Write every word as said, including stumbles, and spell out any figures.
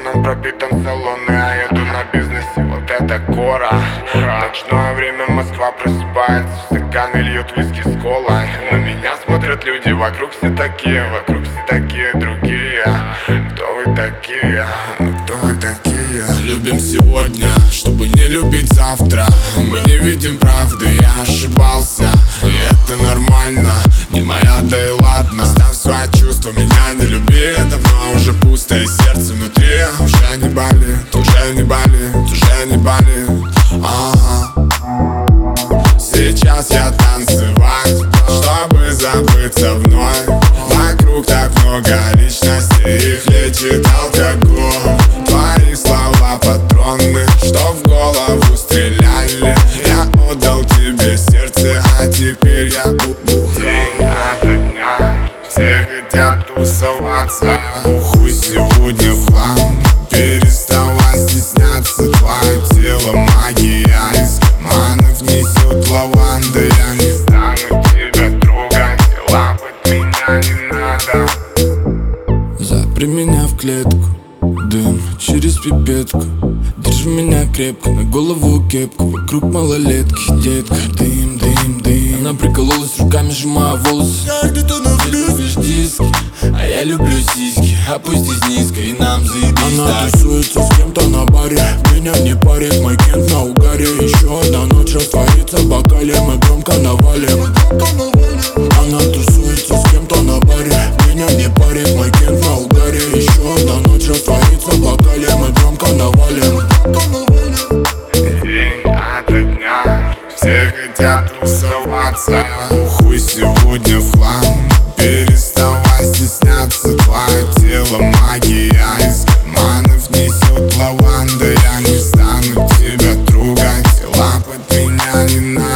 Бетоном пропитан салон, и я еду на бизнесе. Вот это гора. Ночное время Москва просыпается, в стаканы льют виски с колой. На меня смотрят люди, вокруг все такие, вокруг все такие другие. Кто вы такие? Ну кто вы такие? Любим сегодня, чтобы не любить завтра. Мы не видим правды, я ошибался, и это нормально, не моя, да и ладно. Ставь свои чувства, меня не люби. Давно уже пусто, и сердце внутри уже не болит, уже не болит, уже не болит. Ага. Сейчас я танцевать, чтобы забыться вновь. Вокруг так много личностей, их лечит алкоголь. Твои слова патроны, что в голову стреляли. Я отдал тебе сердце, а теперь я бу-бу. День ото дня все хотят тусоваться. Хуй сегодня в хлам, переставай стесняться. Твое тело магия, из карманов несет лаванда. Я не Стану тебя трогать, лапать меня не надо. Запри меня в клетку, дым через пипетку. Держи меня крепко, на голову кепку. Вокруг малолетки, детка. Дым, дым, дым. Она прикололась руками, сжимая волосы. Я где-то на любишь диски, а я люблю сиськи. Опустись низко и нам заебись. Она тусуется с кем-то на баре, меня не парит, мой кент на угаре. Еще одна ночь растворится в бокале, мы громко навалим. Она тусуется с кем-то на баре, меня не парит, мой кент на угаре. Еще одна ночь растворится в бокале, мы громко навалим. День ото дня все хотят тусоваться. Хуй сегодня в хлам, переставай стесняться. Твое тело магия, из карманов несет лаванда. Я не стану тебя трогать, лапать меня не надо.